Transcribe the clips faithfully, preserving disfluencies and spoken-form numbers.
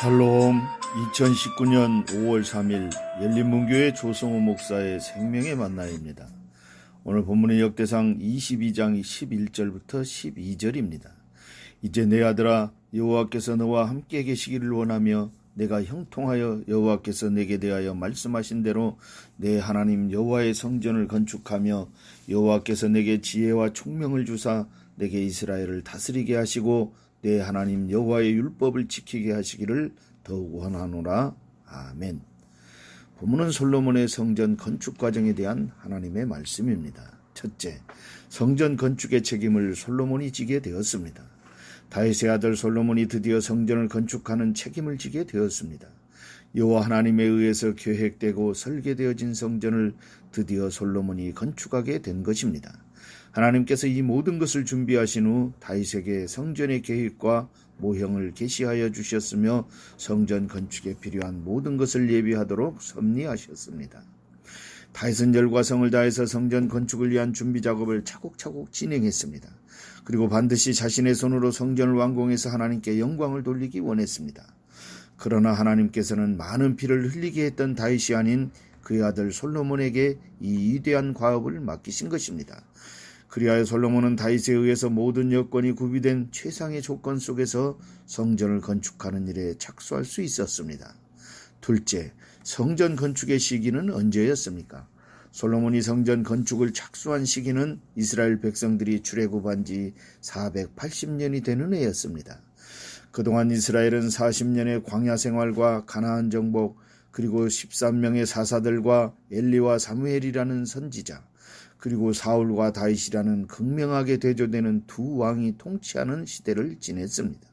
샬롬. 이천십구 년 오월 삼일 열린문교회 조성호 목사의 생명의 만나입니다. 오늘 본문의 역대상 이십이 장 십일 절부터 십이 절입니다. 이제 내 아들아, 여호와께서 너와 함께 계시기를 원하며 내가 형통하여 여호와께서 내게 대하여 말씀하신 대로 내 하나님 여호와의 성전을 건축하며 여호와께서 내게 지혜와 총명을 주사 내게 이스라엘을 다스리게 하시고 내 하나님 여호와의 율법을 지키게 하시기를 더욱 원하노라. 아멘. 본문은 솔로몬의 성전 건축 과정에 대한 하나님의 말씀입니다. 첫째, 성전 건축의 책임을 솔로몬이 지게 되었습니다. 다윗의 아들 솔로몬이 드디어 성전을 건축하는 책임을 지게 되었습니다. 여호와 하나님에 의해서 계획되고 설계되어진 성전을 드디어 솔로몬이 건축하게 된 것입니다. 하나님께서 이 모든 것을 준비하신 후 다윗에게 성전의 계획과 모형을 계시하여 주셨으며 성전 건축에 필요한 모든 것을 예비하도록 섭리하셨습니다. 다윗은 열과 성을 다해서 성전 건축을 위한 준비 작업을 차곡차곡 진행했습니다. 그리고 반드시 자신의 손으로 성전을 완공해서 하나님께 영광을 돌리기 원했습니다. 그러나 하나님께서는 많은 피를 흘리게 했던 다윗이 아닌 그의 아들 솔로몬에게 이 위대한 과업을 맡기신 것입니다. 그리하여 솔로몬은 다윗에 의해서 모든 여건이 구비된 최상의 조건 속에서 성전을 건축하는 일에 착수할 수 있었습니다. 둘째, 성전 건축의 시기는 언제였습니까? 솔로몬이 성전 건축을 착수한 시기는 이스라엘 백성들이 출애굽한 지 사백팔십 년이 되는 해였습니다. 그동안 이스라엘은 사십 년의 광야 생활과 가나안 정복, 그리고 십삼 명의 사사들과 엘리와 사무엘이라는 선지자, 그리고 사울과 다윗이라는 극명하게 대조되는 두 왕이 통치하는 시대를 지냈습니다.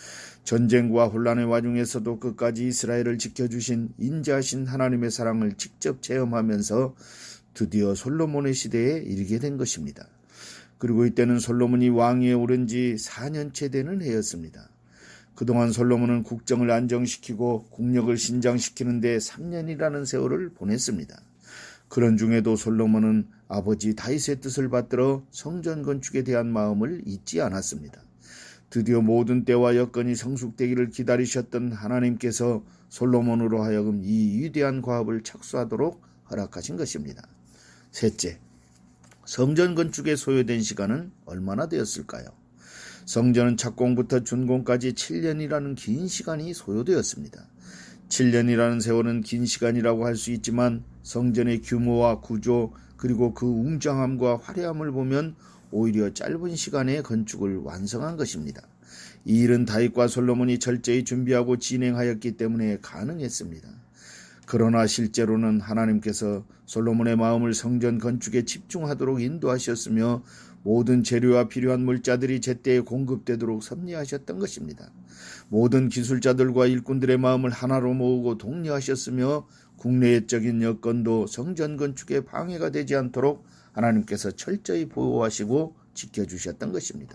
전쟁과 혼란의 와중에서도 끝까지 이스라엘을 지켜주신 인자하신 하나님의 사랑을 직접 체험하면서 드디어 솔로몬의 시대에 이르게 된 것입니다. 그리고 이때는 솔로몬이 왕위에 오른 지 사 년째 되는 해였습니다. 그동안 솔로몬은 국정을 안정시키고 국력을 신장시키는 데 삼 년이라는 세월을 보냈습니다. 그런 중에도 솔로몬은 아버지 다윗의 뜻을 받들어 성전 건축에 대한 마음을 잊지 않았습니다. 드디어 모든 때와 여건이 성숙되기를 기다리셨던 하나님께서 솔로몬으로 하여금 이 위대한 과업을 착수하도록 허락하신 것입니다. 셋째, 성전 건축에 소요된 시간은 얼마나 되었을까요? 성전은 착공부터 준공까지 칠 년이라는 긴 시간이 소요되었습니다. 칠 년이라는 세월은 긴 시간이라고 할 수 있지만 성전의 규모와 구조 그리고 그 웅장함과 화려함을 보면 오히려 짧은 시간에 건축을 완성한 것입니다. 이 일은 다윗과 솔로몬이 철저히 준비하고 진행하였기 때문에 가능했습니다. 그러나 실제로는 하나님께서 솔로몬의 마음을 성전 건축에 집중하도록 인도하셨으며 모든 재료와 필요한 물자들이 제때에 공급되도록 섭리하셨던 것입니다. 모든 기술자들과 일꾼들의 마음을 하나로 모으고 독려하셨으며 국내적인 여건도 성전 건축에 방해가 되지 않도록 하나님께서 철저히 보호하시고 지켜주셨던 것입니다.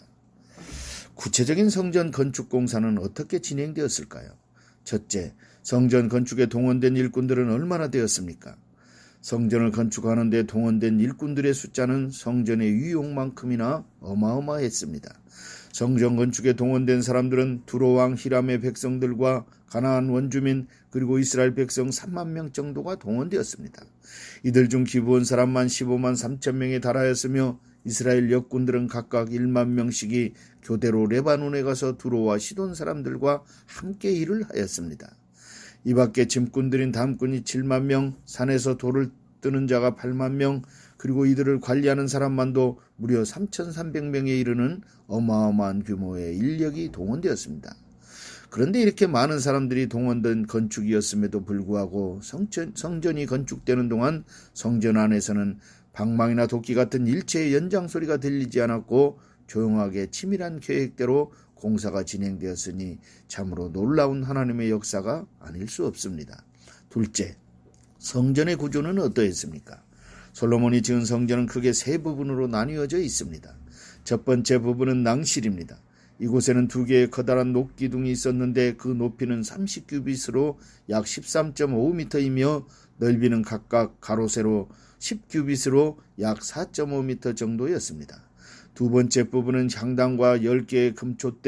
구체적인 성전 건축 공사는 어떻게 진행되었을까요? 첫째, 성전 건축에 동원된 일꾼들은 얼마나 되었습니까? 성전을 건축하는 데 동원된 일꾼들의 숫자는 성전의 위용만큼이나 어마어마했습니다. 성전 건축에 동원된 사람들은 두로왕 히람의 백성들과 가나안 원주민 그리고 이스라엘 백성 삼만 명 정도가 동원되었습니다. 이들 중 기브온 사람만 십오만 삼천 명에 달하였으며 이스라엘 역군들은 각각 일만 명씩이 교대로 레바논에 가서 두로와 시돈 사람들과 함께 일을 하였습니다. 이 밖에 짐꾼들인 담꾼이 칠만 명, 산에서 돌을 뜨는 자가 팔만 명, 그리고 이들을 관리하는 사람만도 무려 삼천삼백 명에 이르는 어마어마한 규모의 인력이 동원되었습니다. 그런데 이렇게 많은 사람들이 동원된 건축이었음에도 불구하고 성전, 성전이 건축되는 동안 성전 안에서는 방망이나 도끼 같은 일체의 연장소리가 들리지 않았고 조용하게 치밀한 계획대로 공사가 진행되었으니 참으로 놀라운 하나님의 역사가 아닐 수 없습니다. 둘째, 성전의 구조는 어떠했습니까? 솔로몬이 지은 성전은 크게 세 부분으로 나뉘어져 있습니다. 첫 번째 부분은 낭실입니다. 이곳에는 두 개의 커다란 녹기둥이 있었는데 그 높이는 삼십 규빗으로 약 십삼 점 오 미터이며 넓이는 각각 가로 세로 십 규빗으로 약 사 점 오 미터 정도였습니다. 두 번째 부분은 향단과 열 개의 금촛대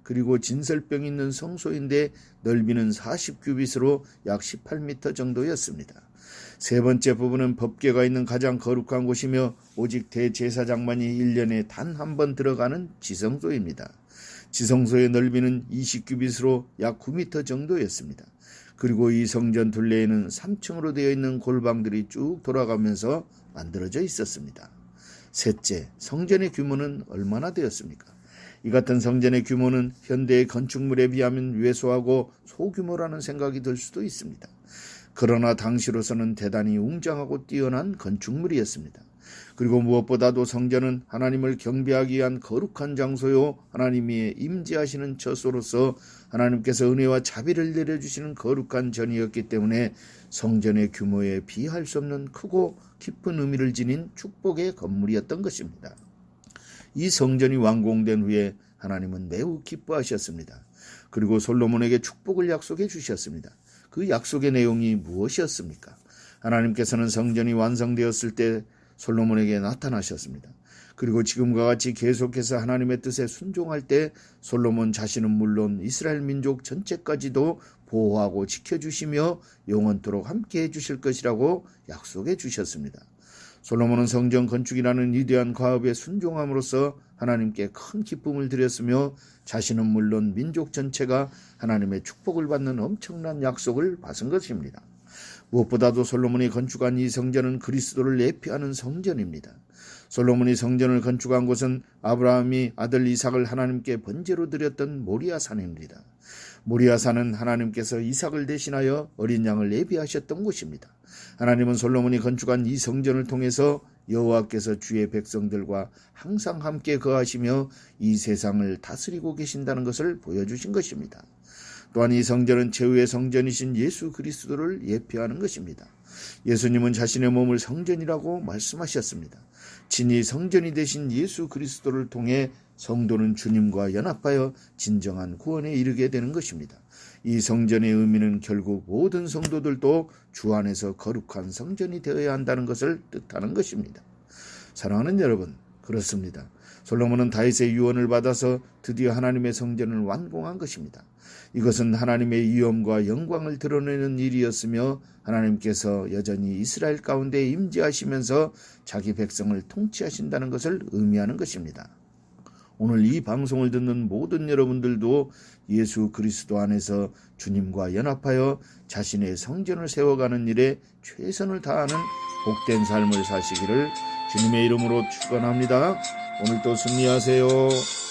그리고 진설병이 있는 성소인데 넓이는 사십 규빗으로 약 십팔 미터 정도였습니다. 세 번째 부분은 법궤가 있는 가장 거룩한 곳이며 오직 대제사장만이 일 년에 단 한 번 들어가는 지성소입니다. 지성소의 넓이는 이십 규빗으로 약 구 미터 정도였습니다. 그리고 이 성전 둘레에는 삼 층으로 되어 있는 골방들이 쭉 돌아가면서 만들어져 있었습니다. 셋째, 성전의 규모는 얼마나 되었습니까? 이 같은 성전의 규모는 현대의 건축물에 비하면 왜소하고 소규모라는 생각이 들 수도 있습니다. 그러나 당시로서는 대단히 웅장하고 뛰어난 건축물이었습니다. 그리고 무엇보다도 성전은 하나님을 경배하기 위한 거룩한 장소요, 하나님이 임재하시는 처소로서 하나님께서 은혜와 자비를 내려주시는 거룩한 전이었기 때문에 성전의 규모에 비할 수 없는 크고 깊은 의미를 지닌 축복의 건물이었던 것입니다. 이 성전이 완공된 후에 하나님은 매우 기뻐하셨습니다. 그리고 솔로몬에게 축복을 약속해 주셨습니다. 그 약속의 내용이 무엇이었습니까? 하나님께서는 성전이 완성되었을 때 솔로몬에게 나타나셨습니다. 그리고 지금과 같이 계속해서 하나님의 뜻에 순종할 때 솔로몬 자신은 물론 이스라엘 민족 전체까지도 보호하고 지켜주시며 영원토록 함께해 주실 것이라고 약속해 주셨습니다. 솔로몬은 성전 건축이라는 위대한 과업에 순종함으로써 하나님께 큰 기쁨을 드렸으며 자신은 물론 민족 전체가 하나님의 축복을 받는 엄청난 약속을 받은 것입니다. 무엇보다도 솔로몬이 건축한 이 성전은 그리스도를 예표하는 성전입니다. 솔로몬이 성전을 건축한 곳은 아브라함이 아들 이삭을 하나님께 번제로 드렸던 모리아산입니다. 모리아산은 하나님께서 이삭을 대신하여 어린 양을 예비하셨던 곳입니다. 하나님은 솔로몬이 건축한 이 성전을 통해서 여호와께서 주의 백성들과 항상 함께 거하시며 이 세상을 다스리고 계신다는 것을 보여주신 것입니다. 또한 이 성전은 최후의 성전이신 예수 그리스도를 예표하는 것입니다. 예수님은 자신의 몸을 성전이라고 말씀하셨습니다. 친히 성전이 되신 예수 그리스도를 통해 성도는 주님과 연합하여 진정한 구원에 이르게 되는 것입니다. 이 성전의 의미는 결국 모든 성도들도 주 안에서 거룩한 성전이 되어야 한다는 것을 뜻하는 것입니다. 사랑하는 여러분, 그렇습니다. 솔로몬은 다윗의 유언을 받아서 드디어 하나님의 성전을 완공한 것입니다. 이것은 하나님의 위엄과 영광을 드러내는 일이었으며 하나님께서 여전히 이스라엘 가운데 임재하시면서 자기 백성을 통치하신다는 것을 의미하는 것입니다. 오늘 이 방송을 듣는 모든 여러분들도 예수 그리스도 안에서 주님과 연합하여 자신의 성전을 세워가는 일에 최선을 다하는 복된 삶을 사시기를 주님의 이름으로 축원합니다. 오늘도 승리하세요.